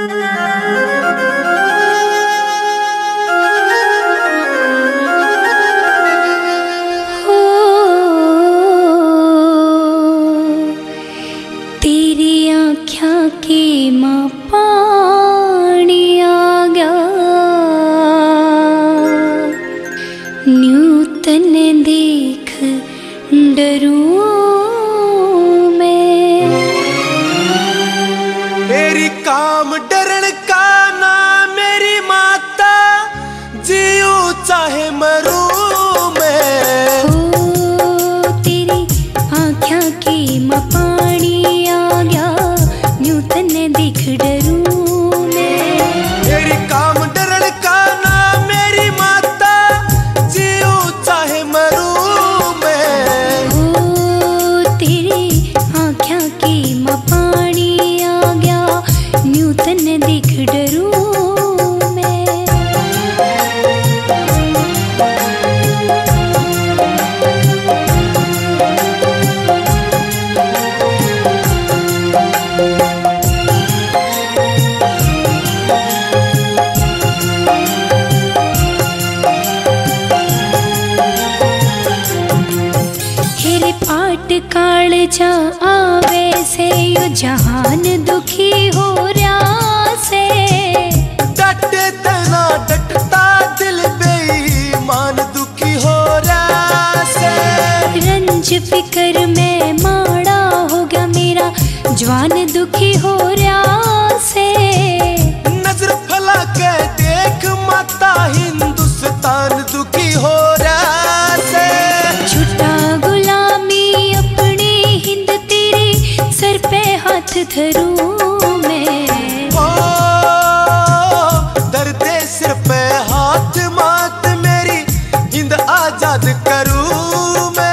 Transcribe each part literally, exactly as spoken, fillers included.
कालजा आवे से यो जहान दुखी हो रहा से, डटे तना डटता दिल बेईमान दुखी हो रहा से। रंज फिकर में माड़ा हो गया मेरा जवान दुखी हो रहा से। नजर फैला के देख माता हिंदुस्तान दुखी हो रहा से। छुटा गुलामी अपनी हिंद तेरे सर पे हाथ धरूं मैं। ओ दर्दे सिर पे हाथ मात मेरी हिंद आजाद करूं मैं।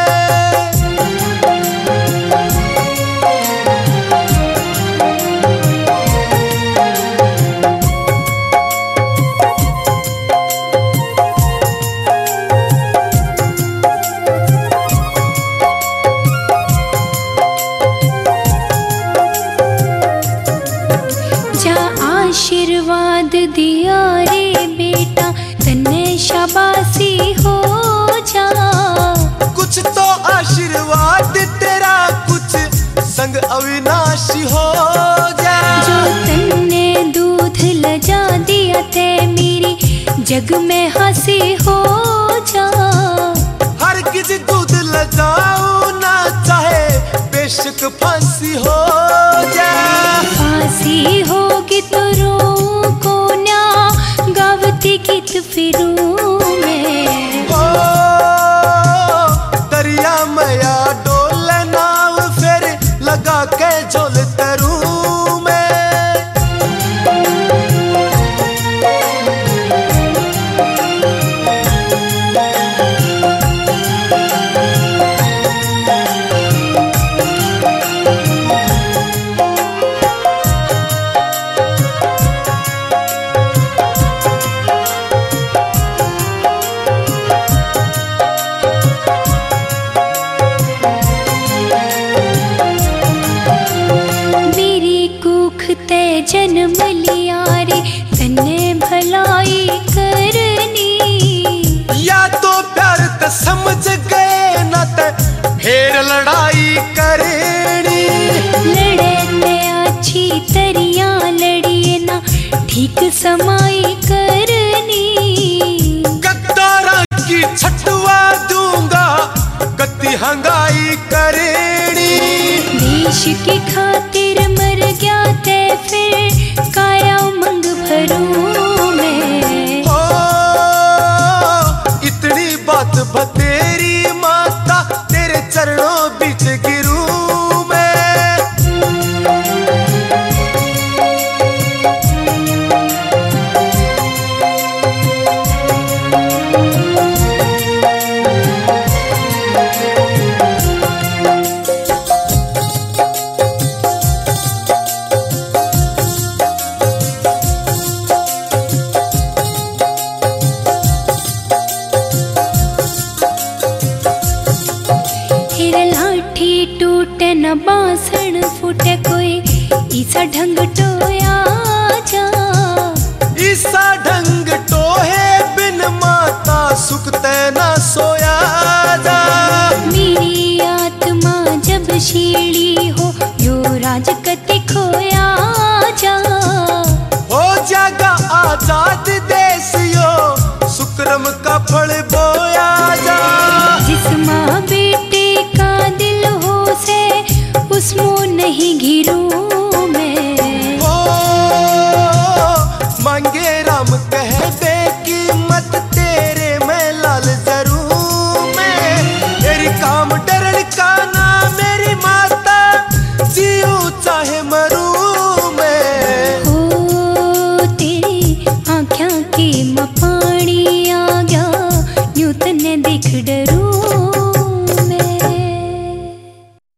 आशीर्वाद दिया रे बेटा तन्ने शाबाशी हो जा। कुछ तो आशीर्वाद तेरा कुछ संग अविनाशी हो जा। जो तन्ने दूध लजा दिया ते मेरी जग में हंसी हो जा। हर किसी दूध लजाओ ना चाहे बेशक फांसी हो जा। फांसी होगी तो रो को ना गावती गीत फिरूं मैं। ओ दरिया मया डोल नाव फिर लगा के झोल तरूं मैं। जन्म लिया रे तन्ने भलाई करनी। या तो प्यार ते समझ गए ना ते फिर लड़ाई करनी। लड़े ते अच्छी तरिया लड़िए ना ठीक समाई करनी। गद्दारा की छटवा दूंगा गद्दी हंगाई करनी। देश की खातिर मर गया ते फिर काया उमंग भरूं मैं। ओ इतनी बात बतेरी माता तेरे चरणों बीच गिरूं मैं। टूटे न बांसण फूटे कोई ऐसा ढंग टोया जा। सुख ते ना